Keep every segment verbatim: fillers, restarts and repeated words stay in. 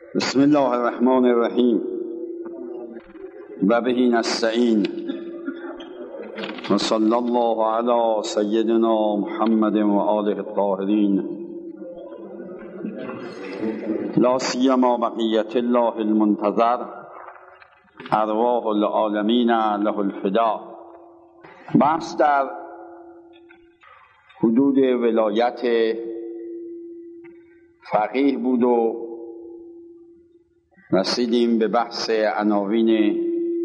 بسم الله الرحمن الرحیم و به نستعین و صلی الله علی سیدنا محمد و آله الطاهرین لا سیما بقیت الله المنتظر ارواح العالمین له الفدا. بحث در حدود ولایت فقیه بود و رسیدیم به بحث عناوین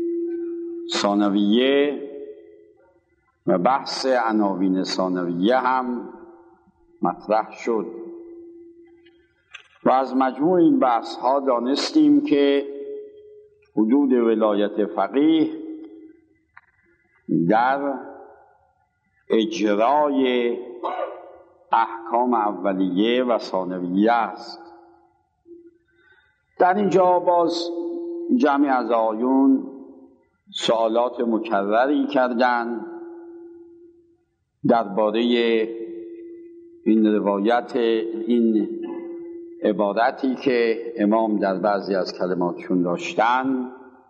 ثانویه و بحث عناوین ثانویه هم مطرح شد و از مجموع این بحث ها دانستیم که حدود ولایت فقیه در اجرای احکام اولیه و ثانویه است. در اینجا باز جمعی از آیون سوالات مکرری کردند درباره این روایت، این عبارتی که امام در بعضی از کلماتشون داشتن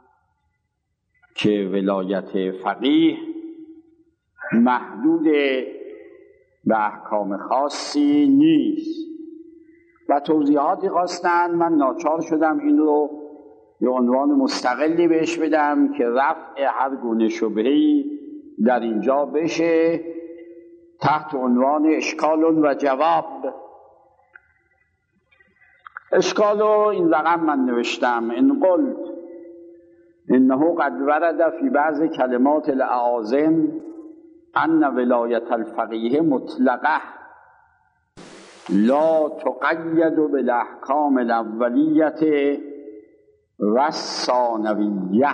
که ولایت فقیه محدود به احکام خاصی نیست و توضیحاتی خواستن. من ناچار شدم این رو به عنوان مستقلی بهش بدم که رفع هر گونه شبهه‌ای در اینجا بشه تحت عنوان اشکال و جواب. اشکال رو این رقم من نوشتم: ان قلت انه قد ورد فی بعض کلمات الاعاظم ان ولایت الفقیه مطلقه لا تقید بالاحکام الاولیه و الثانویه.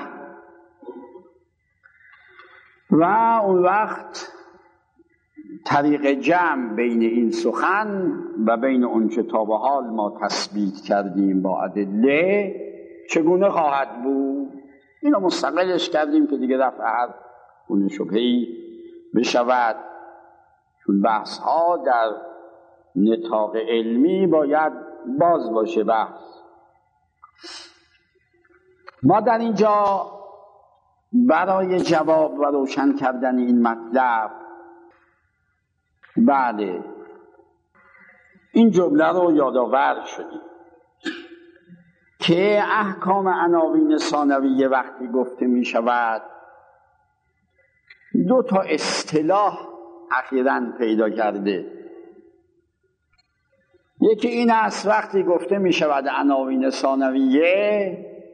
و اون وقت طریق جمع بین این سخن و بین اون که تا به حال ما تثبیت کردیم با ادله چگونه خواهد بود؟ اینو مستقلش کردیم که دیگه رفع هر گونه شبهه‌ای بشود، چون بحث ها در نطاق علمی باید باز باشه بحث. ما در اینجا برای جواب و روشن کردن این مطلب بله این جمله رو یادآور شدیم که احکام عناوین ثانویه وقتی گفته می شود دو تا اصطلاح اخیراً پیدا کرده. یکی این است وقتی گفته می شود عناوین ثانویه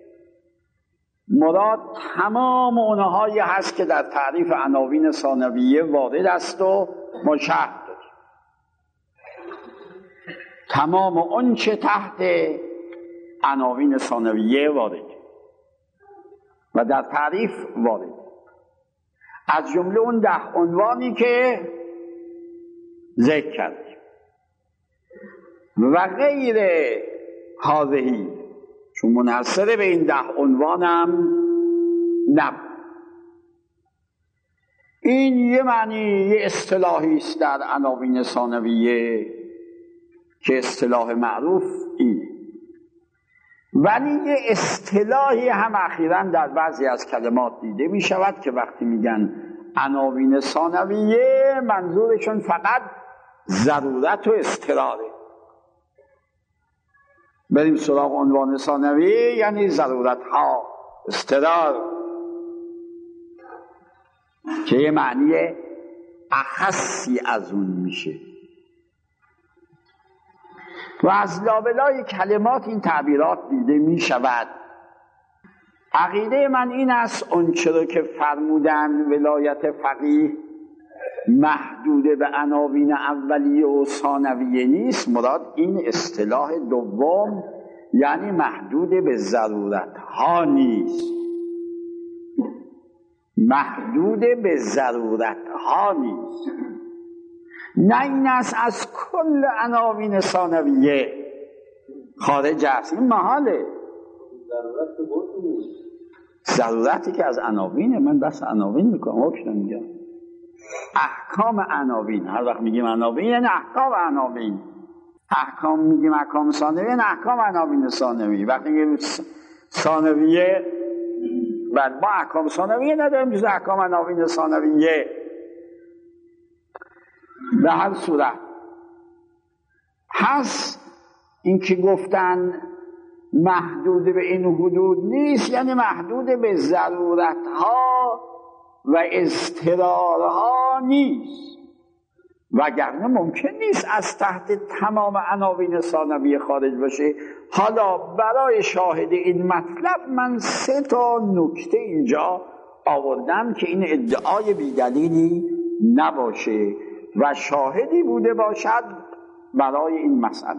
مراد تمام اونهایی هست که در تعریف عناوین ثانویه وارد است و ما شرح داریم، تمام اون چه تحت عناوین ثانویه وارد و در تعریف وارد، از جمله اون ده عنوانی که ذکر کردیم و غیر هذهی، چون منحصر به این ده عنوانم نبود. این یه معنی، یه اصطلاحی است در عناوین ثانویه که اصطلاح معروف اینه، ولی یه اصطلاحی هم اخیراً در بعضی از کلمات دیده می شود که وقتی میگن عناوین ثانویه منظورشون فقط ضرورت و اضطراره. بریم سراغ عنوان ثانوی یعنی ضرورت ها، اضطرار، که یه معنی اخصی از اون میشه و از لابلای کلمات این تعبیرات دیده میشود. عقیده من این است اون چرا که فرمودن ولایت فقیه محدود به عناوین اولیه و ثانویه نیست، مراد این اصطلاح دوم یعنی محدود به ضرورت ها نیست، محدود به ضرورت ها نیست، نه این است از کل عناوین ثانویه خارج است. این محاله. ضرورتی که از عناوینه، من بس عناوین میکنم حکم میگم احکام عناوین. هر وقت میگیم عناوین یعنی احکام عناوین. احکام میگیم احکام ثانویه، نه احکام عناوین ثانویه. وقتی میگیم ثانویه بعد ما احکام ثانویه نداریم، جز احکام عناوین ثانویه. به هر صورت هست این که گفتن محدود به این حدود نیست، یعنی محدود به ضرورتها و اضطرارها نیست، وگرنه ممکن نیست از تحت تمام عناوین ثانویه خارج بشه. حالا برای شاهد این مطلب من سه تا نکته اینجا آوردم که این ادعای بیدلیلی نباشه و شاهدی بوده باشد برای این مسئله.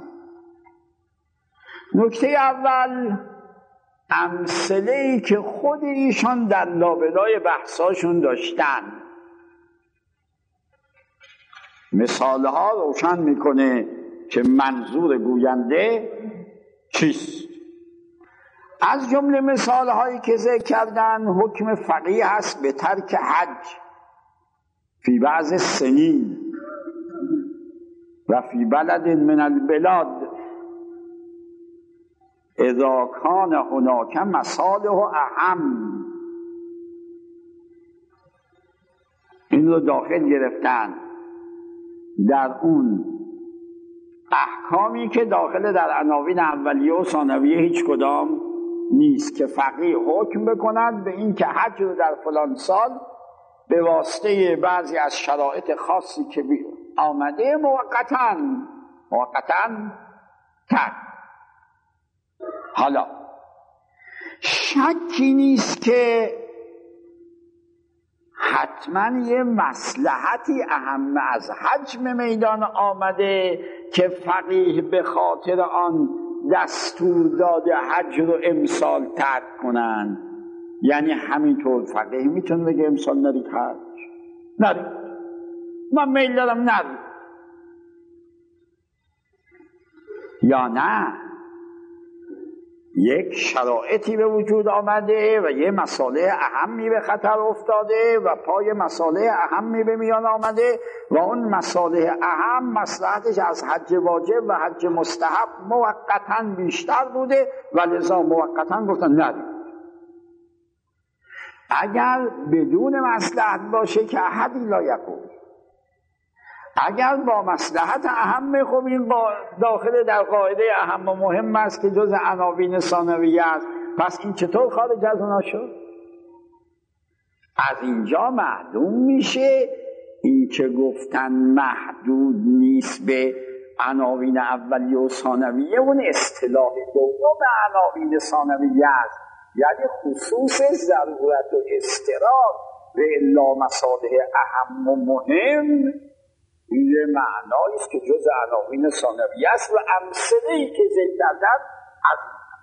نکته اول، امثله‌ای که خود ایشان در لابلای بحثاشون داشتن، مثالها روشن میکنه که منظور گوینده چیست. از جمله مثالهایی که ذکر کردن، حکم فقیه هست به ترک حج فی بعض سنین و فی بلد من البلاد اذا کان هناک مصالح اهم. این رو داخل گرفتن در اون احکامی که داخل در عناوین اولیه و ثانویه هیچ کدام نیست، که فقیه حکم بکند به این که حج رو در فلان سال به واسطه بعضی از شرایط خاصی که آمده موقتاً موقتاً ترک. حالا شکی نیست که حتما یه مصلحتی اهم از حج به میدان آمده که فقیه به خاطر آن دستور داده حج رو امسال ترک کنن. یعنی همینطور فقیه میتونه بگه امسال نرید حج، نرید، من میل دارم نرید، یا نه یک شرایطی به وجود آمده و یه مسئله اهمی به خطر افتاده و پای مسئله اهمی به میان آمده و اون مسئله اهم مصلحتش از حج واجب و حج مستحب موقتاً بیشتر بوده و لذا موقتاً گفتن نرید. اگر بدون مصلحت باشه که احدی لا یقول، اگر با مصلحت اهم، خب این داخل در قاعده اهم و مهم است که جز عناوین ثانویه است، پس این چطور خارج از اونا شد؟ از اینجا معلوم میشه این که گفتن محدود نیست به عناوین اولیه و ثانویه، اون اصطلاح دوم عناوین ثانویه است، یعنی خصوص ضرورت و اضطرار و الا مصالح اهم و مهم. این معنایی است که جز عناوین ثانویه است و امثله‌ای که ذکر کردن از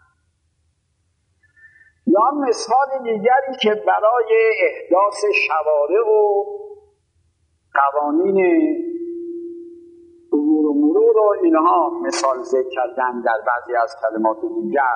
یا مثال دیگری که برای احداث شوارع و قوانین عبور و مرور و اینها مثال ذکر کردن در بعضی از کلمات دیگر.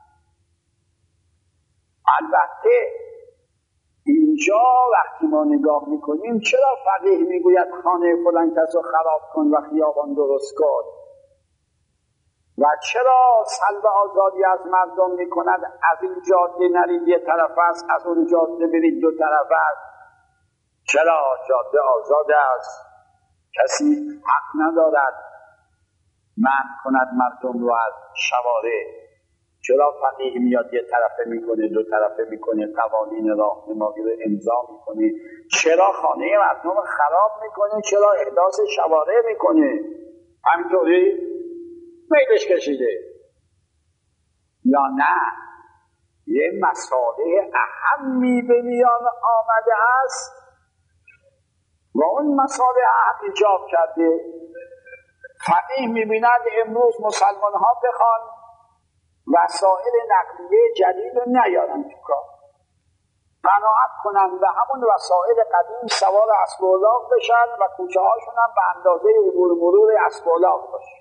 البته اینجا وقتی ما نگاه میکنیم چرا فقیه میگوید خانه فلان کس رو خراب کن و خیابان درست کن و چرا سلب آزادی از مردم میکند، از این جاده نرید یه طرف است، از اون جاده برید دو طرف است. چرا جاده آزاد است، کسی حق ندارد منع کند مردم رو از شوارع. چرا فقیه میاد یه طرفه میکنه دو طرفه میکنه، قوانین راهنمایی رو امضا میکنه؟ چرا خانه مردم رو خراب میکنه؟ چرا احداث شوارع میکنه؟ همینطوری میلش کشیده یا نه یه مسئله اهمی به میان آمده است و اون مسئله اهم ایجاب کرده. فقیه میبیند امروز مسلمان ها بخوان وسایل نقلیه جدید رو نیارن تو کار، قناعت کنن به همون وسایل قدیم سوار اسب و الاغ بشن و کوچه هاشون هم به اندازه عبور مرور اسب و الاغ باشه.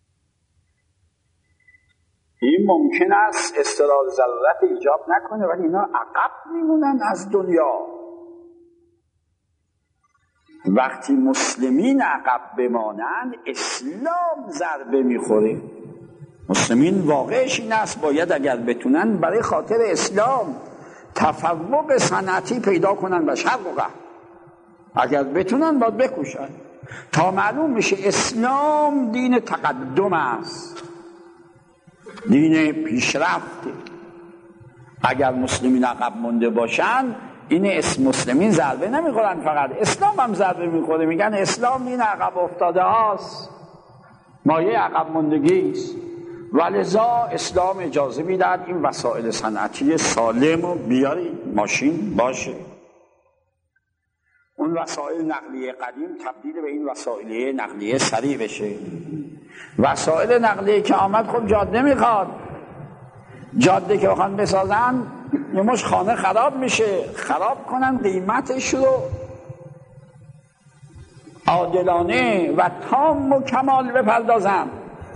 این ممکن است اضطرار ضرورت ایجاب نکنه ولی اینا عقب میمونن از دنیا وقتی مسلمین عقب بمانند اسلام ضربه میخوره. مسلمین واقعش این است باید اگر بتونن برای خاطر اسلام تفوق صنعتی پیدا کنن به شرق و غرب، اگر بتونن باید بکوشن تا معلوم میشه اسلام دین تقدم است، دین پیشرفته. اگر مسلمین عقب مونده باشن این اسم مسلمین ضربه نمیخورن، فقط اسلام هم ضربه میخوره، میگن اسلام دین عقب افتاده هاست، مایه عقب موندگی است. ولذا اسلام اجازه میداد این وسایل صنعتی سالم رو بیارید، ماشین باشه. اون وسایل نقلیه قدیم تبدیل به این وسایل نقلیه سریع بشه. وسایل نقلیه که آمد خب جاده میخواد، جاده که بخوان بسازن یه مش خانه خراب میشه، خراب کنن قیمتش رو عادلانه و تام و کمال بپردازن.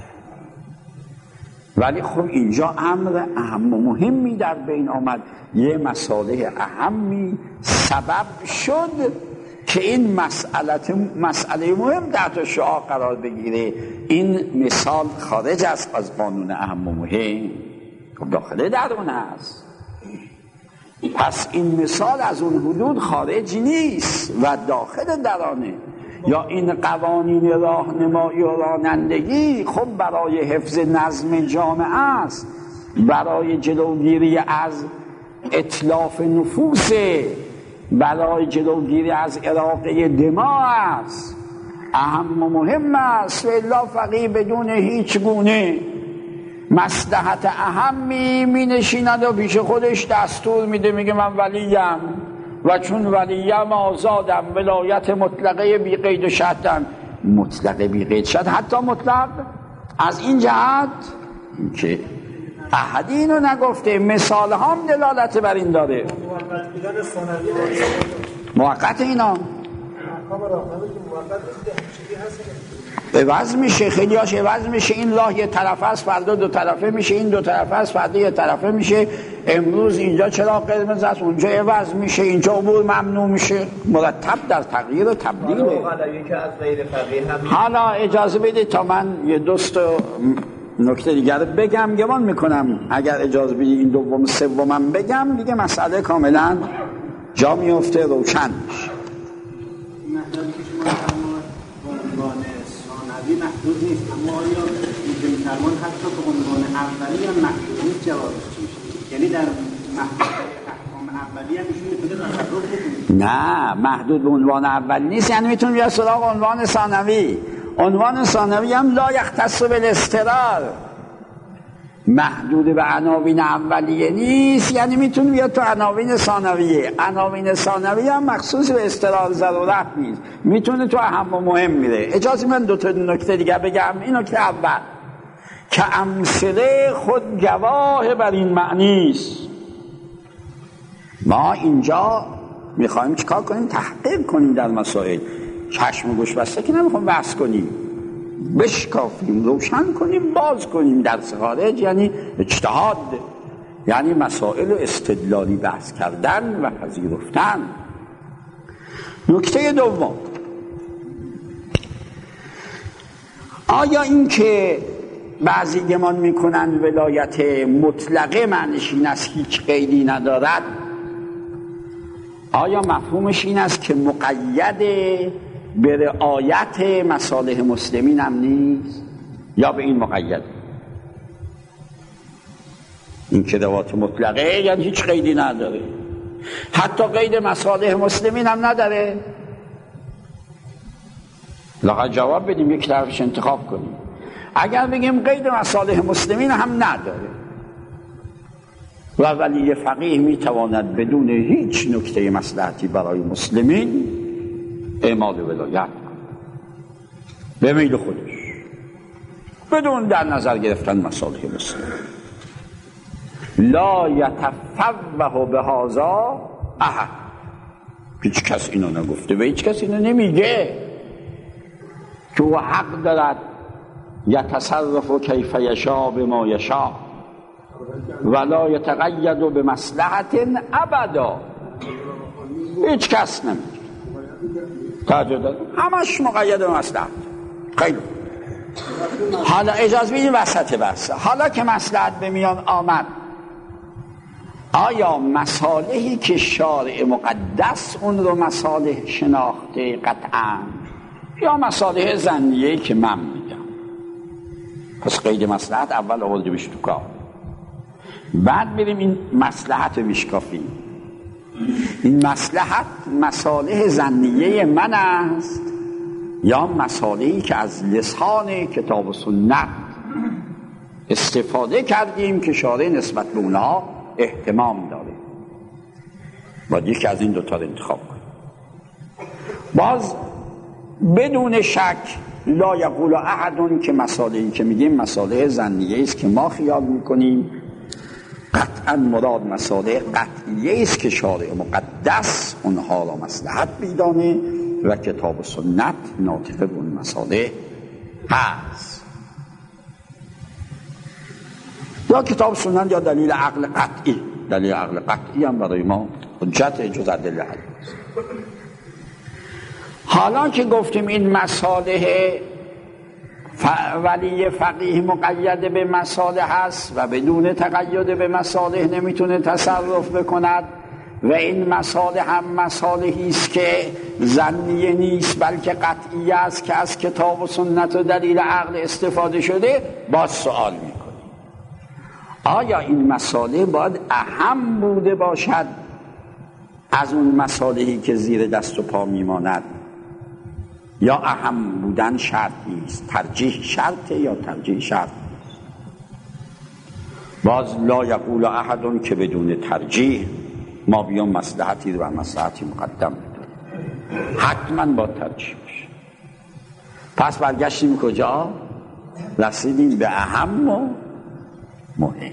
ولی خب اینجا امر اهم و مهمی در بین آمد، یه مسئله اهمی سبب شد که این مسئله مسئله مهم تحت شعاع قرار بگیره. این مثال خارج است از قانون اهم و مهم، خب داخل در اون هست. پس این مثال از اون حدود خارج نیست و داخل درانه. یا این قوانین راهنمایی و رانندگی خب برای حفظ نظم جامعه است، برای جلوگیری از اتلاف نفوس، برای جلوگیری از اراقه دماء است، اهم و مهم است. و الا فقیه بدون هیچ گونه مصلحت اهمی می نشیند و پیش خودش دستور میده، میگه من ولیم و چون ولیم آزادم، ولایت مطلقه بی قید و شرطم. مطلقه بی قید شرط، حتی مطلق از این جهت که احدی اینو نگفته، مثال هم دلالت بر این داره. موقت اینا عوض میشه، خیلی هاش عوض میشه. این راه یه طرف است فردا دو طرفه میشه، این دو طرفه است فردا یه طرفه میشه. امروز اینجا چرا قرمز است اونجا عوض میشه، اینجا عبور ممنوع میشه. مرتب در تغییر و تبدیله. حالا اجازه بده تا من یه دوست نکته دیگر بگم، گمان میکنم اگر اجازه بدی این دوم سومم بگم دیگه مسئله کاملا جا میفته، روشن میشه. محدود نیست، اما آیا این مسلمان حتی به عنوان اولی هم محدود نیست؟ جوابش چی میشه؟ یعنی در احکام اولی هم میتونه تصرف بکنه؟ نه، محدود به عنوان اولی نیست، یعنی میتونه بیا سراغ عنوان ثانوی. عنوان ثانوی هم لا یختص بالاضطرار، محدود به عناوین اولیه نیست، یعنی میتونه بیاد تو عناوین ثانویه. عناوین ثانویه هم مخصوص به اضطرار ضرورت نیست، میتونه تو اهم و مهم میره. اجازه من دو تا نکته دیگه بگم. این نکته اول که امثله خود گواه بر این معنی است. ما اینجا میخوایم چیکار کنیم؟ تحقیق کنیم در مسائل. چشم و گوش بسته که نمیخوام بحث کنیم، بشکافیم، روشن کنیم، باز کنیم. درس خارج یعنی اجتهاد، یعنی مسائل استدلالی بحث کردن و پذیرفتن. نکته دوم، آیا این که بعضی گمان میکنند ولایت مطلقه معنیش این است هیچ قیدی ندارد، آیا مفهومش این است که مقید به رعایت مصالح مسلمین هم نیست، یا به این مقید؟ این که روایت مطلقه یعنی هیچ قیدی نداره، حتی قید مصالح مسلمین هم نداره. لااقل جواب بدیم، یک طرفش انتخاب کنیم. اگر بگیم قید مصالح مسلمین هم نداره و ولی فقیه میتواند بدون هیچ نکته مصلحتی برای مسلمین اعمال ولایت به میل خودش بدون در نظر گرفتن مصالح مسلمین. لا یتفوه بهذا احد، هیچ کس اینو نگفته و هیچ کس اینو نمیگه که او حق دارد یتصرف کیف یشاء بما یشاء ولا یتقید بمصلحت ابدا. هیچ کس نمیگه. توجه دارید؟ همش مقید به مصلحت. خیلی حالا اجازه بدید وسط بحث، حالا که مصلحت به میان آمد، آیا مصالحی که شارع مقدس اون رو مصالح شناخته قطعا یا مصالح ظنیه‌ای که من میگم؟ پس قید مصلحت اول آورده بشه تو کار، بعد بریم این مصلحت رو میشکافیم. این مصلحت مصالح ظنیه من است یا مصالحی که از لسان کتاب و سنت استفاده کردیم که شارع نسبت به اونها اهتمام داره؟ باید یکی از این دوتا رو انتخاب کنیم. باز بدون شک لا یقول احد که مصالحی که میگیم مصالح ظنیه است که ما خیال میکنیم، قطعا مراد مصالح قطعیه است که شارع مقدس اونها را مصلحت میدانه و کتاب و سنت ناطق به اون مصالح هست، یا کتاب و سنت یا دلیل عقل قطعی. دلیل عقل قطعی هم برای ما حجت جز ادله هست. حالا که گفتیم این مصالح ولی فقیه مقید به مصالح هست و بدون تقید به مصالح نمیتونه تصرف بکند و این مصالح هم مصالحی است که ظنیه نیست بلکه قطعی است که از کتاب و سنت و دلیل عقل استفاده شده، باز سوال میکنیم آیا این مصالح باید اهم بوده باشد از اون مصالحی که زیر دست و پا میماند یا اهم بودن شرط نیست؟ ترجیح شرطه یا ترجیح شرط نیست؟ باز لا یقول احد که بدون ترجیح ما بیان مصلحتی رو و مصلحتی مقدم بدونیم، حتما با ترجیح باشه. پس برگشتیم کجا؟ رسیدیم به اهم و مهم.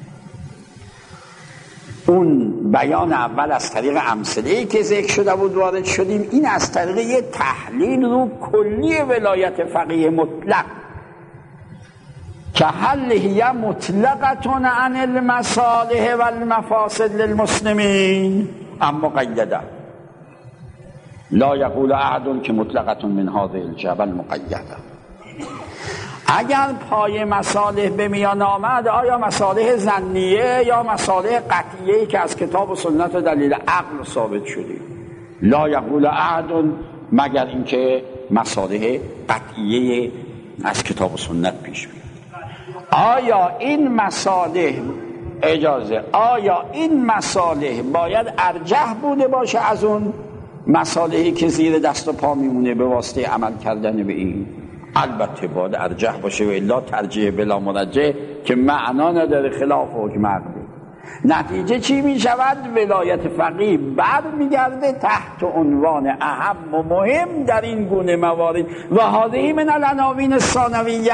اون بیان اول از طریق امثله‌ای که ذکر شده بود وارد شدیم، این از طریق یه تحلیل رو کلی ولایت فقیه مطلق که هل هی مطلقتون عن المصالح و المفاسد للمسلمین اما قیده لا یقول احد که مطلقتون من هذه الجبل مقیده. اگر پای مصالح به میان آمد، آیا مصالح ظنیه یا مصالح قطعیه که از کتاب و سنت و دلیل عقل ثابت شده؟ لا یقول احد مگر اینکه مصالح قطعیه از کتاب و سنت پیش بیاد. آیا این مصالح اجازه آیا این مصالح باید ارجح بوده باشه از اون مصالحی که زیر دست و پا میمونه به واسطه عمل کردن به این؟ البته باید ارجح باشه و الا ترجیح بلا مرجح که معنا نداره، خلاف حکم عقلی. نتیجه چی می شود؟ ولایت فقیه بر میگرده تحت عنوان اهم و مهم در این گونه موارد و هذه من العناوین الثانویه.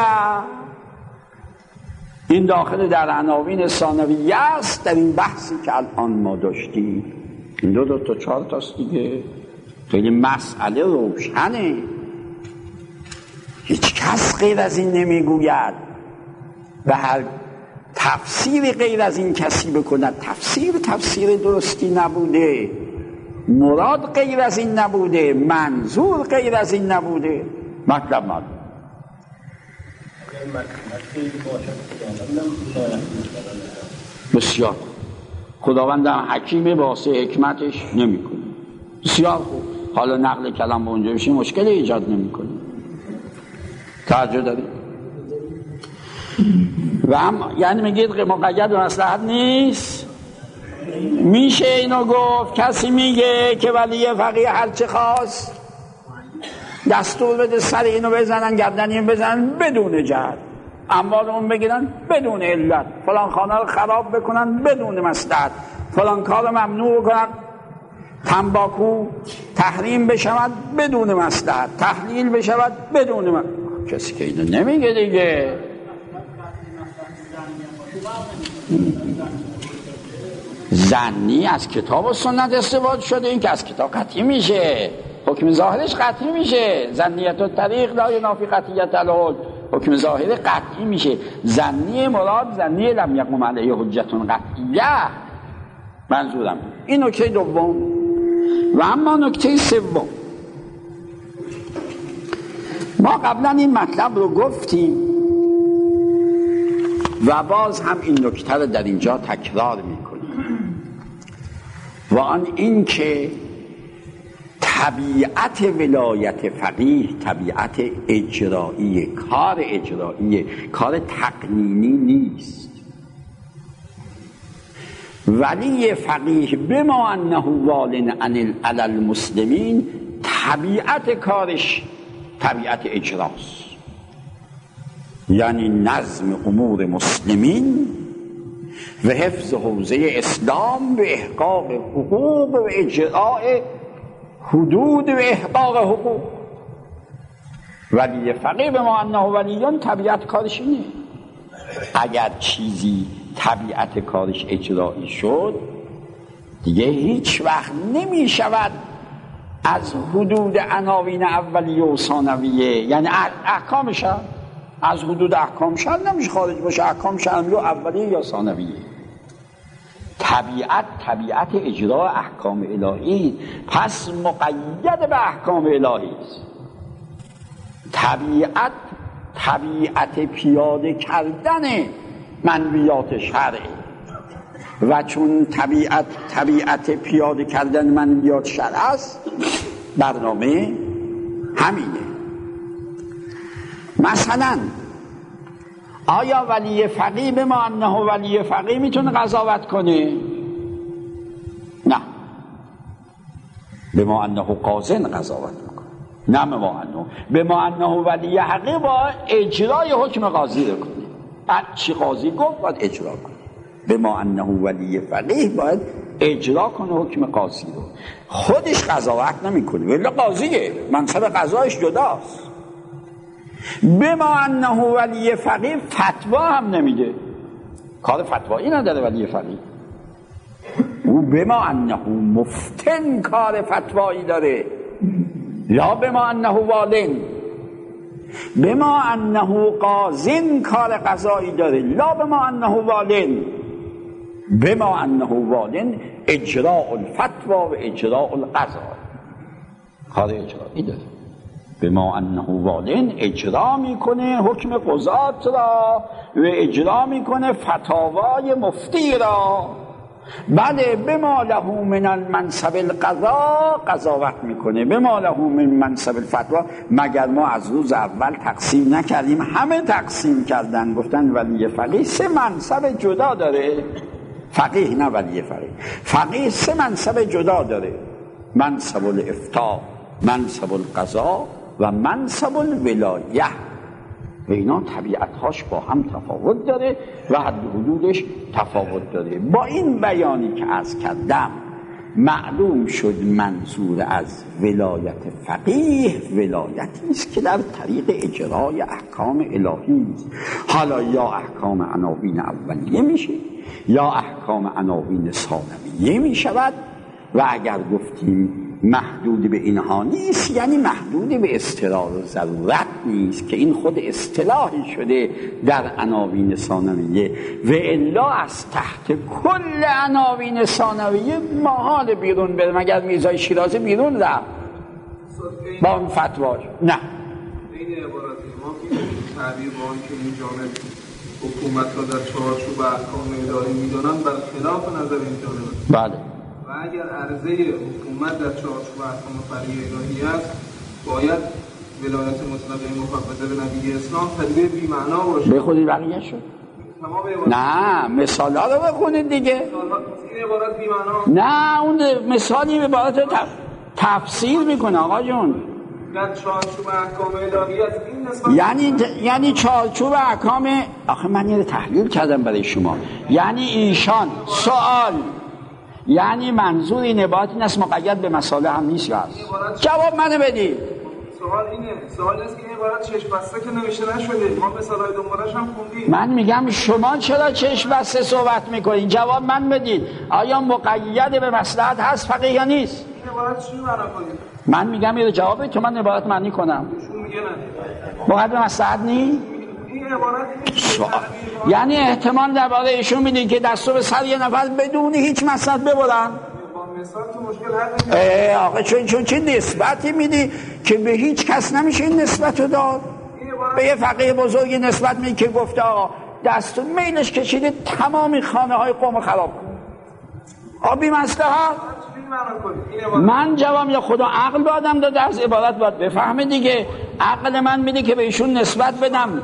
این داخل در عناوین ثانویه است در این بحثی که الان ما داشتیم. این دو دو تا چهار تاست دیگه، خیلی مسئله روشنه، هیچ کس غیر از این نمیگوید و هر تفسیر غیر از این کسی بکند تفسیر تفسیر درستی نبوده، مراد غیر از این نبوده، منظور غیر از این نبوده. مطلب مطلب بسیار خداوندم حکیم واسه حکمتش نمی کنه. بسیار خوب، حالا نقل کلام به اونجا بشی مشکل ایجاد نمی کنه. توجه دارید؟ و هم یعنی میگید مقید به مصلحت نیست؟ میشه اینو گفت کسی میگه که ولی فقیه هرچه خواست دستور بده سر اینو بزنن گردن این بزنن بدون جهت، اموال اون بگیرن بدون علت، فلان خانه رو خراب بکنن بدون مصلحت، فلان کار ممنوع کنن، تنباکو تحریم بشود بدون مصلحت، تحلیل بشود بدون مصلحت. کسی که اینو نمیگه دیگه. ظنی از کتاب و سنت استفاده شده، این که از کتاب قطعی میشه، حکم ظاهرش قطعی میشه. ظنیت الطریق لا ینافی قطعیت الحکم، حکم ظاهر قطعی میشه. ظنی مراد ظنی لم یقم علیه حجت قطعیه منظورم. این نکته دوم. و اما نکته سوم، ما قبلا این مطلب رو گفتیم و باز هم این نکته رو در اینجا تکرار میکنیم و آن این که طبیعت ولایت فقیه طبیعت اجرایی، کار اجرایی، کار تقنینی نیست. ولی فقیه بما انه والن عن المسلمین طبیعت کارش طبیعت اجراست، یعنی نظم امور مسلمین و حفظ حوزه اسلام و احقاق حقوق و اجراء حدود و احقاق حقوق. ولی فقیه به ما انه ولیون طبیعت کارش اینه. اگر چیزی طبیعت کارش اجرایی شد دیگه هیچ وقت نمی شود از حدود عناوین اولیه و ثانویه، یعنی احکام شرع از حدود احکام شرع نمیشه خارج باشه. احکام شرع یا اولیه یا ثانویه. طبیعت طبیعت اجرای احکام الهی، پس مقید به احکام الهی است. طبیعت طبیعت پیاده کردن منویات شرعی و چون طبیعت طبیعت پیاده کردن منویات شرع است، برنامه همینه. مثلا آیا ولی فقیه به ما انه ولی فقیه میتونه قضاوت کنه؟ نه. به ما انه قاضن قضاوت میکنه، نه به ما انه به ما انه ولی حقیه با اجرای حکم قاضی رو کنه. هر چی قاضی گفت باید اجرا کنه. به ما انه ولی فقیه باید اجرا کنه حکم قاضی رو، خودش قضاوت نمیکنه ولی قاضیه، منصب قضایش جداست. به ما انه ولی فقیه فتوا هم نمیده، کار فتوایی نداره ولی فقیه. او به ما انه مفتن کار فتوایی داره، یا به ما انه والن. به ما انه قاضین کار قضایی داره، لا به ما انه والن. به ما انه والن اجراء الفتوا و اجراء القضا، کار اجرایی داره. به ما انه والن اجرا میکنه حکم قضات را و اجرا میکنه فتاوای مفتی را. بله به ما له من المنصب القضا قضاوت میکنه، به ما له من منصب الفتوا. مگر ما از روز اول تقسیم نکردیم؟ همه تقسیم کردن، گفتن ولی فقیه سه منصب جدا داره. فقیه نه ولی فقیه، فقیه سه منصب جدا داره: منصب الافتاء، منصب القضا و منصب الولایه. و اینا طبیعتهاش با هم تفاوت داره و حد حدودش تفاوت داره. با این بیانی که عرض کردم معلوم شد منظور از ولایت فقیه ولایتی است که در طریق اجرای احکام الهی است. حالا یا احکام عناوین اولیه میشه یا احکام عناوین ثانویه میشود. و اگر گفتیم محدود به اینها نیست، یعنی محدود به اضطرار و ضرورت نیست که این خود اصطلاحی شده در عناوین ثانویه. و الا از تحت کل عناوین ثانویه محال بیرون بره، مگر میرزای شیرازی بیرون رفت با اون فتواش. نه این عبارت ما که تعبیر با آن که این جانب حکومت را در چارچوب احکام الهی میدانن برخلاف نظر این جانب. بله. و اگر عرضه حکومت در چارچوب احکام فرعی الهی است، باید ولایت مطلقه مفوضه به نبی اسلام تدبیر بی معنا باشه. بخونید بقیه شد. نه مثالا رو بخونید دیگه. این عبارت بی معنا. نه اون مثالی عبارت تف... تفسیر میکنه آقا جون. در چارچوب احکام الهی است این نسبت یعنی یعنی چارچوب احکام. آخه من یه تحلیل کردم برای شما. یعنی ایشان سوال، یعنی منظور این عبارت این است مقید به مسائل هم نیست یا هست؟ جواب منو بدی. سوال اینه، سوال است که این عبارت چشم بسته که نوشته نشده، ما مثالای دنبالش هم خوندیم. من میگم شما چرا چشم بسته صحبت میکنید؟ جواب من بدید. آیا مقید به مصلحت هست فقیه یا نیست؟ این عبارت چی معنا کنید؟ من میگم یه جواب تو من عبارت معنی کنم. ایشون میگه نه. مقید به مصلحت نیست؟ این عبارت سوال. یعنی احتمال درباره ایشون میدین که دستو به سر یه نفر بدون هیچ مصلحت ببرن؟ مثال که مشکل حل نمیشه. آقا چون چون چه نسبتی میدی که به هیچ کس نمیشه این نسبت رو داد؟ به یه فقیه بزرگی نسبت میدی که گفته آقا دستور میلش کشیده تمامی خانه های قوم خراب کن. آبی مصلحت من جواب یا خدا عقل به آدم داده از عبارت باید بفهمه دیگه. عقل من میده که به ایشون نسبت بدم.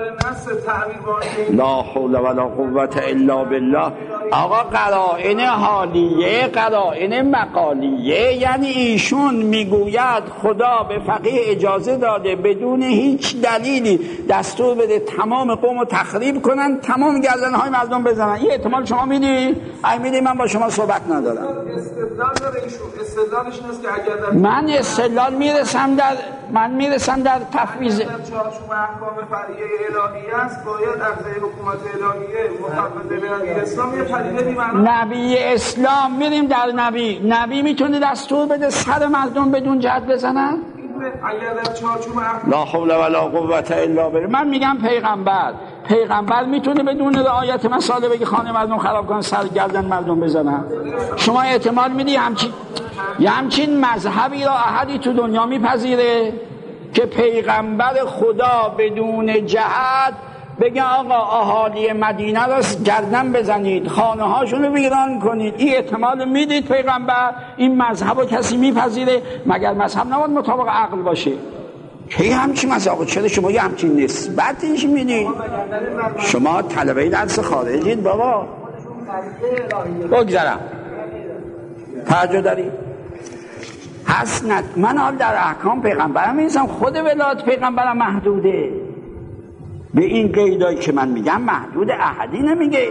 لا حول ولا قوت الا بالله. آقا قرائن حالیه قرائن مقالیه، یعنی ایشون میگوید خدا به فقیه اجازه داده بدون هیچ دلیلی دستور بده تمام قوم رو تخریب کنن، تمام گردنهای مردم بزنن. این احتمال شما میدی؟ ای میدی من با شما صحبت ندارم. استدلال داره ایشون. استدلالش اینه که اگر در من استدلال میرسم در من میرسم در تفویض در چارچوب احکام فرعیه الهی است، باید عرضه حکومت الهیه مفوضه به نبی اسلام یه پدیده بی‌معنا. نبی اسلام میریم در نبی نبی میتونه دستور بده سر مردم بدون جهت بزنن؟ اگر در چارچوب احکام لا حول ولا قوت الا بالله. من میگم پیغمبر پیغمبر میتونه بدون رعایت مسائل بگه خانه مردم خراب کنن سر گردن مردم بزنن؟ شما احتمال میدی همچین یه همچین مذهبی را احدی تو دنیا میپذیره که پیغمبر خدا بدون جهت بگه آقا اهالی مدینه را گردن بزنید، خانه هاشون رو ویران کنید؟ این احتمال میدید پیغمبر این مذهب رو کسی میپذیره؟ مگر مذهب نباید مطابق عقل باشه؟ کی همچین مذهب؟ چرا شما یه همچین نسبتش میدید؟ شما طلبه درس خارجید بابا. بگذارم توجه داری؟ حسنت من حال در احکام پیغمبرم میرسم، خود ولایت پیغمبرم محدوده به این قیدایی که من میگم، محدود احدی نمیگه.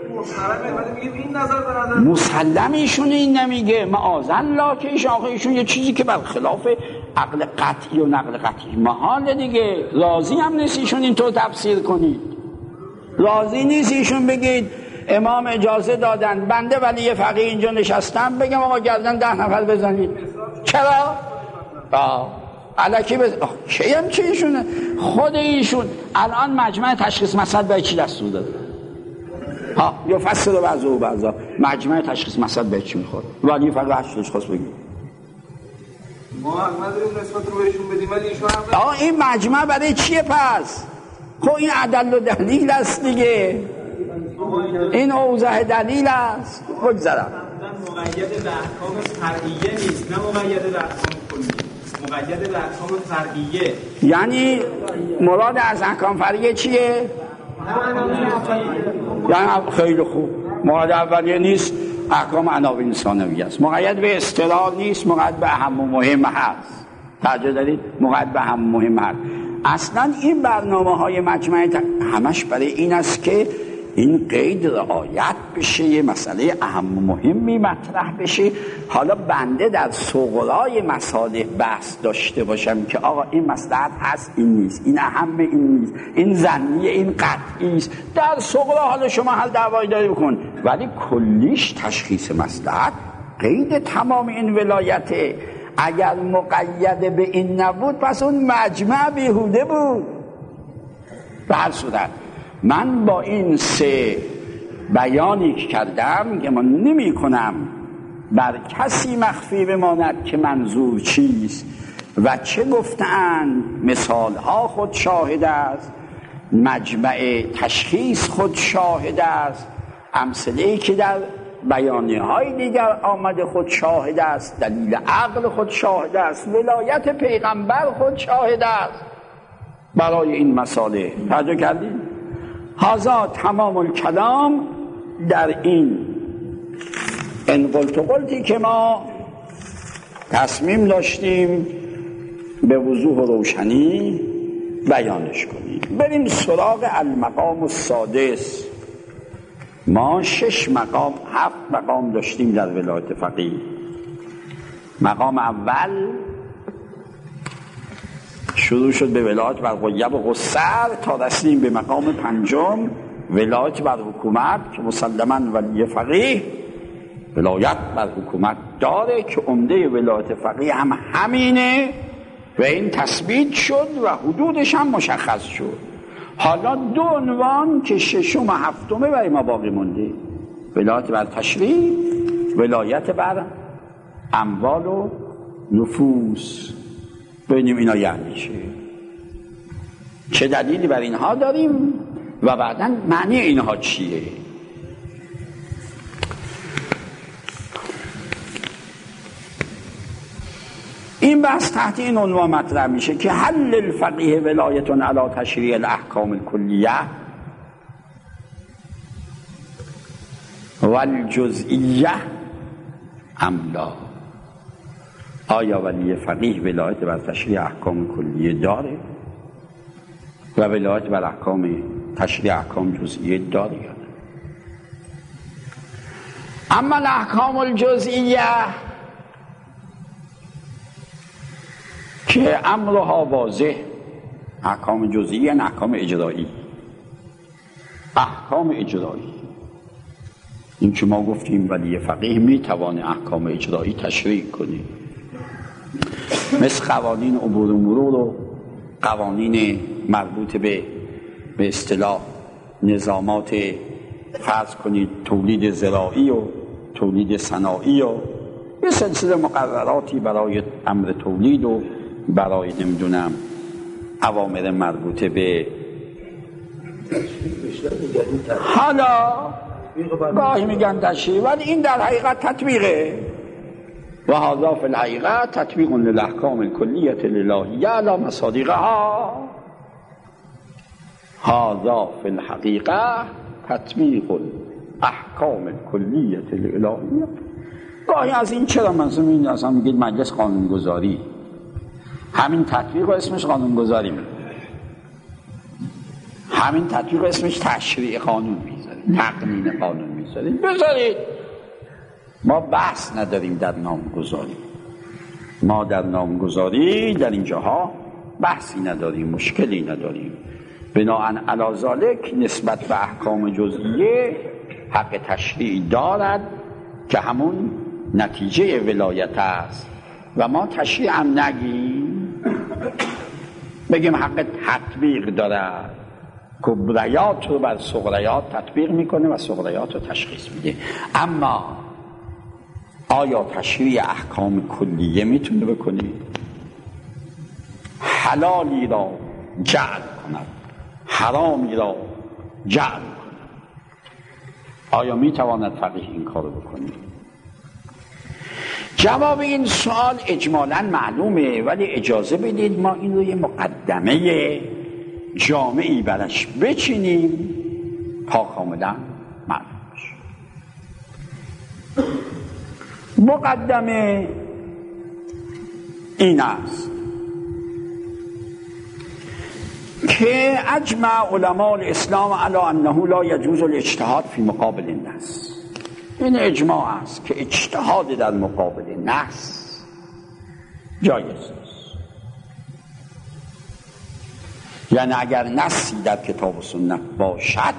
مسلم ایشون این نمیگه معاذ الله که ایشون آقا ایشون یه چیزی که برخلاف عقل قطعی و نقل قطعی محال دیگه. راضی هم نیست ایشون اینطور تفسیر کنید، راضی نیست ایشون بگید امام اجازه دادن بنده ولی فقیه اینجا نشستم بگم آقا گردن ده نفر بزنید. چرا؟ آه الکی بز... چه هم چه ایشونه؟ خود ایشون الان مجمع تشخیص مسائل به چی دستور داده؟ ها یا فصل و بعضا و بعضا مجمع تشخیص مسائل به چی میخواد؟ ولی فقط هشتش خواست بگیم ما نداریم نسبت رو بهشون بدیم ولی ایشون هم آقا این مجمع برای چیه پس؟ خب این عدل و دلیل است دیگه، این اوضاح دلیل است. بگذارم مقید به احکام فرعیه نیست، نه مقید به احکام کلیه، مقید به احکام فرعیه. یعنی مراد از احکام فرعیه چیه؟ یعنی خیلی خوب مراد اولیه نیست، احکام عناوین ثانویه است. مقید به استقرار نیست، مقید به اهم و مهم هست. توجه دارید؟ مقید به اهم و مهم هست. اصلا این برنامه های مجمع همش برای این است که این قید رعایت بشه، یه مسئله اهم و مهمی مطرح بشه. حالا بنده در صغرای مصالح بحث داشته باشم که آقا این مصلحت هست این نیست، این اهم این نیست، این ظنیه این قطعی است، در صغرا حالا شما حل دعوایی داری بکن، ولی کلیش تشخیص مصلحت قید تمام این ولایته. اگر مقید به این نبود پس اون مجمع بیهوده بود. به هر صورت من با این سه بیانی که کردم که من نمی کنم بر کسی مخفی بماند که منظور چیست و چه گفتند، مثال ها خود شاهد است، مجمع تشخیص خود شاهد است، امثله که در بیانیه های دیگر آمده خود شاهد است، دلیل عقل خود شاهد است، ولایت پیغمبر خود شاهد است برای این مسائل. توجه کردید؟ هذا تمام الکلام در این انقلت و قلتی که ما تصمیم داشتیم به وضوح و روشنی بیانش کنیم. بریم سراغ المقام السادس. ما شش مقام هفت مقام داشتیم در ولایت فقیه. مقام اول شروع شد به ولایت بر غیب و قصر تا رسیدیم به مقام پنجم ولایت بر حکومت که مسلماً ولی فقیه ولایت بر حکومت داره که عمده ولایت فقیه هم همینه و این تثبیت شد و حدودش هم مشخص شد. حالا دو عنوان که ششم و هفتمه برای ما باقی مونده، ولایت بر تشریع، ولایت بر اموال و نفوس. ببینیم اینا یعنی چه، چه دلیلی بر اینها داریم و بعداً معنی اینها چیه. این بحث تحت این عنوان مطرح میشه که حل الفقیه ولایتون علی تشریع الاحکام الکلیه والجزئیه ام لا. آیا ولی فقیه ولایت بر تشریع احکام کلیه داره و ولایت بر احکام تشریع احکام جزئیه داره یا نه؟ اما الاحکام الجزئیه که امرها واضح، احکام جزئی و احکام اجرایی. احکام اجرایی این که ما گفتیم ولی فقیه میتوانه احکام اجرایی تشریع کنه، مثل قوانین عبور و مرور و قوانین مربوط به به اصطلاح نظامات فرض کنید تولید زراعی و تولید صناعی و یه سلسله مقرراتی برای امر تولید و برای نمیدونم اوامر مربوطه به حالا گاهی میگن تشریع، ولی این در حقیقت تطبیقه. و هذا فی الحقیقت تطبیق للاحکام الکلیه الالهیه علی مصادیقها. هذا فی الحقیقه تطبیق الاحکام الکلیه الالهیه. گاهی از این چرا منظور این اصلا میگید مجلس قانونگذاری، همین تطبیق و اسمش قانونگذاری میده، همین تطبیق و اسمش تشریع قانون میذارید، تقنین قانون میذارید. بذارید، ما بحث نداریم در نامگذاری، ما در نامگذاری در اینجاها بحثی نداریم، مشکلی نداریم. بناهن علی ذالک نسبت به احکام جزئیه حق تشریع دارد که همون نتیجه ولایت است و ما تشریع هم نگیم، بگیم حق تطبیق دارد، کبریات رو بر صغریات تطبیق میکنه و صغریات رو تشخیص میده. اما آیا تشریع احکام کلیه میتونه بکنه؟ حلالی را جعل کند، حرامی را جعل کند. آیا میتواند فقیه این کارو بکنه؟ جواب این سوال اجمالاً معلومه، ولی اجازه بدید ما این رو یه مقدمه جامعی برش بچینیم تا کاملا معلوم بشه. مقدمه این است که اجمع علماء الاسلام علی انه لا یجوز الاجتهاد فی مقابل النص. این اجماع است که اجتهاد در مقابل نص جایز است. یعنی اگر نصی در کتاب و سنت باشد،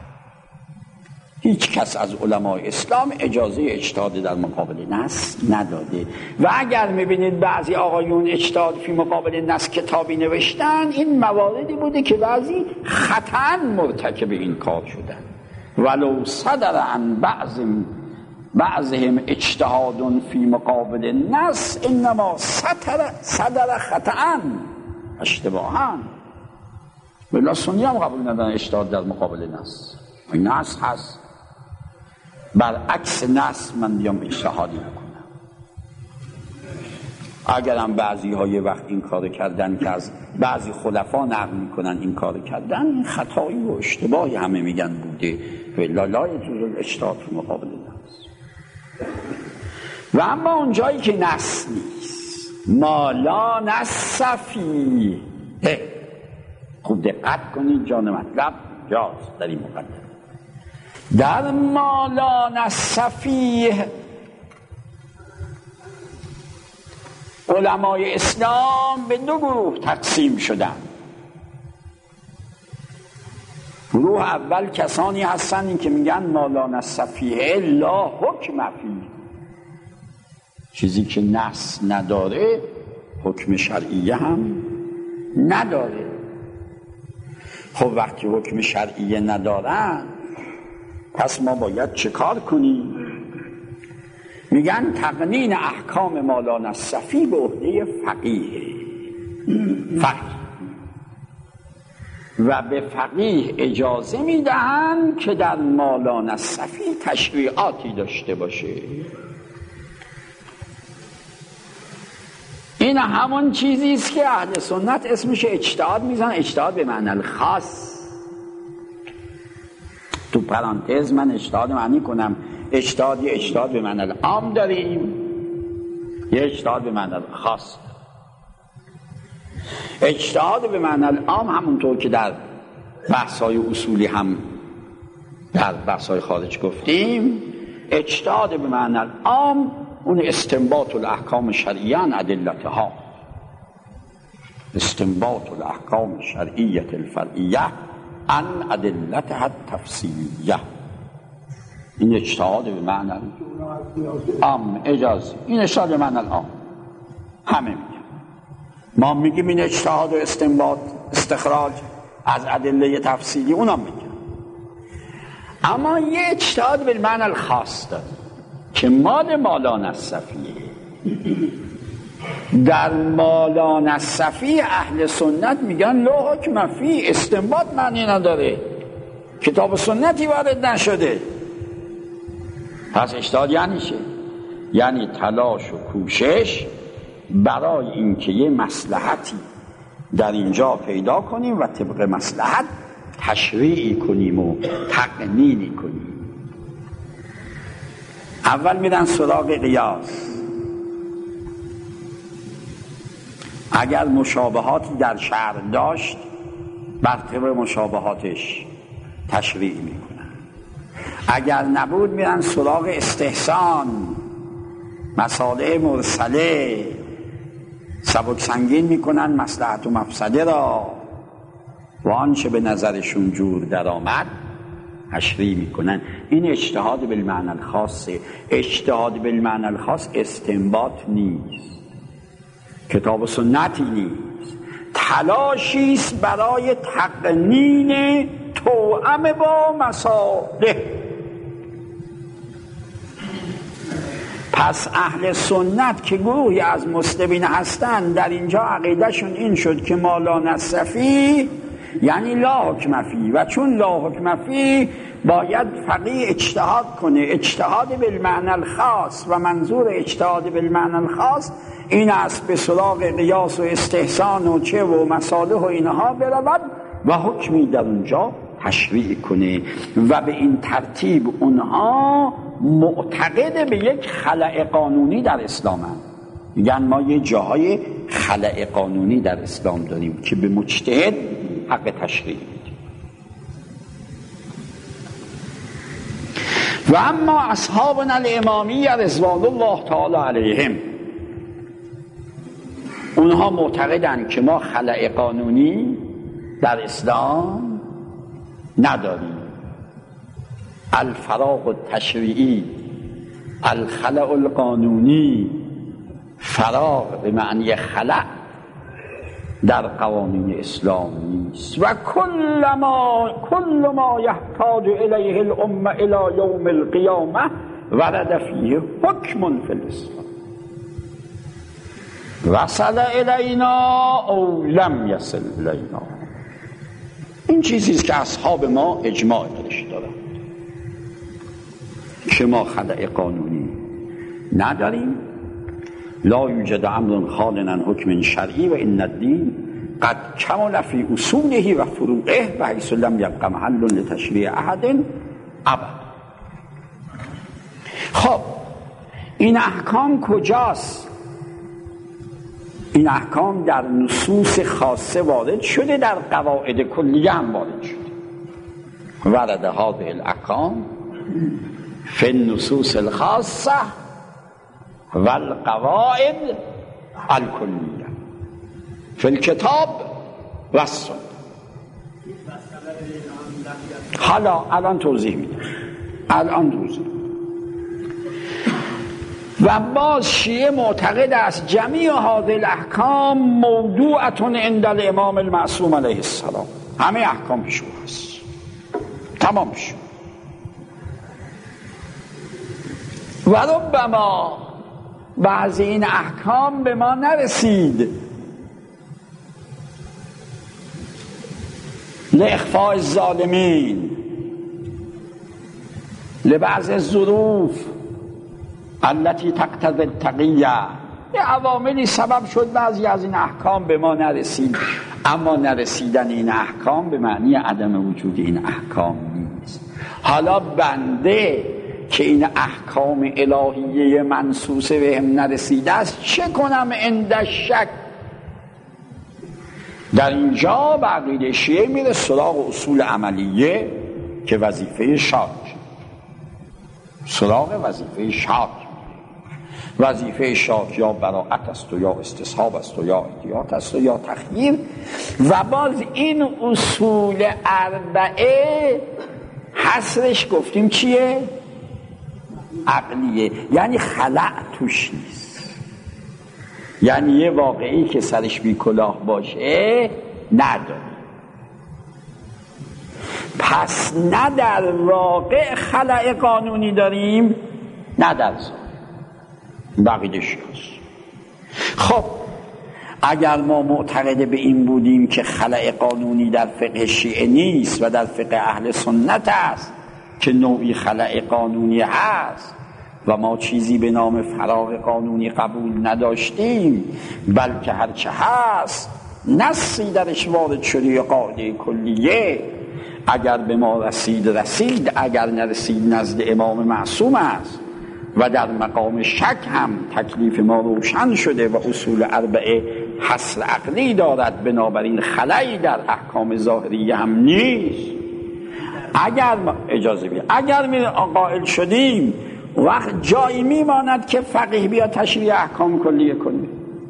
هیچ کس از علماء اسلام اجازه اجتهاد در مقابل نص نداده. و اگر میبینید بعضی آقایون اجتهاد فی مقابل نص کتابی نوشتن، این مواردی بوده که بعضی خطأ مرتکب این کار شدن. ولو صدر عن بعض بعضهم اجتهاد فی مقابل نص انما صدر صدر خطأ اشتباها. بلا سنی هم قبول ندارن اجتهاد در مقابل نص. این نص هست، برعکس نص من بیام اجتهادی نکنم. اگرم بعضی ها یه وقت این کار کردن که از بعضی خلفا نقل میکنن این کار کردن، این خطایی و اشتباهی همه میگن بوده. ولا لا یجوز الاجتهاد فی مقابل نص. و اما اون جایی که نص نیست، ما لا نص فیه، خوب دقت کنید جان مطلب جاست در این مقدمه. در ما لا نص فیه علمای اسلام به دو گروه تقسیم شدن. گروه اول کسانی هستن که میگن ما لا نص فیه لا حکم فیه، چیزی که نص نداره حکم شرعیه هم نداره. خب وقتی حکم شرعیه ندارن، پس ما باید چه کار کنیم؟ میگن تقنین احکام مولانا الصفی به عهده فقیه فقیه و به فقیه اجازه میدهند که در مولانا الصفی تشریعاتی داشته باشه. این همون چیزی است که اهل سنت اسمش اجتهاد میزنن، اجتهاد به معنی الخاص. تو پرانتز من اجتهاد معنی کنم، اجتهاد یه اجتهاد به معنی العام داریم، یه اجتهاد به معنی الخاص. اجتهاد به معنی العام همونطور که در بحث‌های اصولی هم در بحث‌های خارج گفتیم، اجتهاد به معنی العام اون استنباط الاحکام شرعیه عن ادلتها، استنباط الاحکام شرعیه الفرعیه عن ادلتها التفصیلیه. این اجتهاد به معنی العام. اجازه این اجتهاد به معنی العام همه میگن. ما میگیم این اجتهاد و استنباط استخراج از ادله تفصیلی اونا میگن. اما یه اجتهاد به معنی الخاص داره که مال مولانا الصفیه. در مولانا الصفی اهل سنت میگن لا حکم فی، استنباط معنی نداره، کتاب سنتی وارد نشده. پس اجتهاد یعنی چه؟ یعنی تلاش و کوشش برای اینکه یه مصلحتی در اینجا پیدا کنیم و طبق مصلحت تشریعی کنیم و تقنینی کنیم. اول میرن سراغ قیاس. اگر مشابهاتی در شرع داشت بر طبق مشابهاتش تشریع میکنن، اگر نبود میرن سراغ استحسان، مسائل مرسله سبک سنگین میکنن مصلحت و مفسده را و آنچه به نظرشون جور در آمد تشریع میکنن. این اجتهاد بالمعنی الخاصه. اجتهاد بالمعنی الخاص استنباط نیست، کتاب و سنتی نیست، تلاشی است برای تقنین توأم با مصالح. پس اهل سنت که گروهی از مسلمین هستند در اینجا عقیدهشون این شد که مولانا الصفی یعنی لا حکم فی، و چون لا حکم فی باید فقیه اجتهاد کنه، اجتهاد بالمعنی الخاص، و منظور اجتهاد بالمعنی الخاص این است به سراغ قیاس و استحسان و چه و مصالح و اینها برود و حکمی در اونجا تشریع کنه. و به این ترتیب اونها معتقد به یک خلأ قانونی در اسلام هم. میگن ما یه جاهای خلأ قانونی در اسلام داریم که به مجتهد حق تشریع میدیم. و اما اصحابنا الامامیه رضوان الله تعالی علیهم، اونها معتقدن که ما خلأ قانونی در اسلام نداریم. الفراغ التشریعی، الخلأ القانونی، فراغ به معنی خلأ در قوانین اسلام نیست. و کل ما کل ما یحتاج الیه الامه الی یوم القیامه ورد فیه حکم فی الاسلام وصل الینا او لم یصل الینا. این چیزی است که اصحاب ما اجماع درش دارند که ما خلأ قانونی نداریم. لا یوجد امر خال عن حکم شرعی و ان الدین قد کمل فی اصوله و فروعه و حیث لم یبق محل لتشریع احد ابدا. خب این احکام کجاست؟ این احکام در نصوص خاصه وارد شده، در قواعد کلیه هم وارد شده. ورد هذه الاحکام فی النصوص الخاصه و القواعد الکلیه فی الکتاب و السنه. حالا الان توضیح میدم الان توضیح و باز شیعه معتقد است جمیع هذه الاحکام موضوعه عند الامام المعصوم علیه السلام. همه احکام پیش او هست، تمام شد. و و ربما بعضی این احکام به ما نرسید لاخفاء الظالمین، لبعض الظروف التي تقتضی التقیه، یه عواملی سبب شد بعضی از این احکام به ما نرسید. اما نرسیدن این احکام به معنی عدم وجود این احکام نیست. حالا بنده که این احکام الهیه منصوص به هم نرسیده است چه کنم؟ عند شک. در اینجا به عقیده شیعه میره سراغ اصول عملیه که وظیفه شاک، سراغ وظیفه شاک. وظیفه شاک یا براءت است و یا استصحاب است و یا احتیاط است و یا تخییر. و باز این اصول اربعه حصرش گفتیم چیه؟ عقلیه، یعنی خلأ توش نیست، یعنی یه واقعی که سرش بی کلاه باشه نداره. پس نه در واقع خلأ قانونی داریم نه در ظاهر. بقیدش هست. خب اگر ما معتقد به این بودیم که خلأ قانونی در فقه شیعه نیست و در فقه اهل سنت است که نوعی خلأ قانونی هست و ما چیزی به نام فراغ قانونی قبول نداشتیم، بلکه هرچه هست نصی درش وارد شده یا قاعده کلیه، اگر به ما رسید رسید، اگر نرسید نزد امام معصوم است و در مقام شک هم تکلیف ما روشن شده و اصول اربعه حصر عقلی دارد، بنابراین خلایی در احکام ظاهریه هم نیست. اگر ما اجازه بید اگر می قائل شدیم وقت جایی میماند که فقیه بیا تشریع احکام کلیه کنه.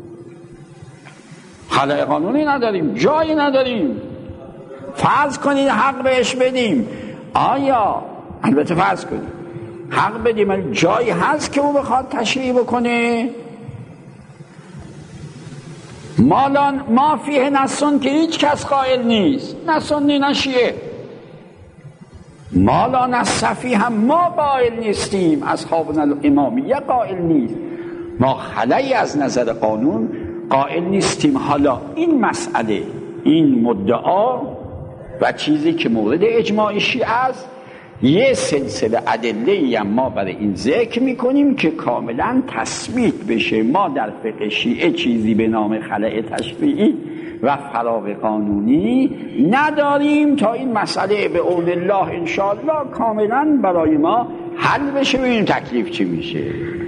خلأ قانونی نداریم، جایی نداریم. فرض کنید حق بهش بدیم، آیا البته فرض کنید حق بدیم جایی هست که او بخواد تشریع بکنه؟ مالان ما فیه نسون که هیچ کس قائل نیست، نسونی نشیه. مالان از صفی هم ما قائل نیستیم، اصحابنا الامامیه قائل نیست. ما خلایی از نظر قانون قائل نیستیم. حالا این مسئله، این مدعا و چیزی که مورد اجماع شیعه است، یه سلسله ادله‌ای هم ما برای این ذکر میکنیم که کاملا تثبیت بشه. ما در فقه شیعه چیزی به نام خلأ تشریعی و فراغ قانونی نداریم تا این مسئله به اون الله انشاءالله کاملا برای ما حل بشه و این تکلیف چی میشه.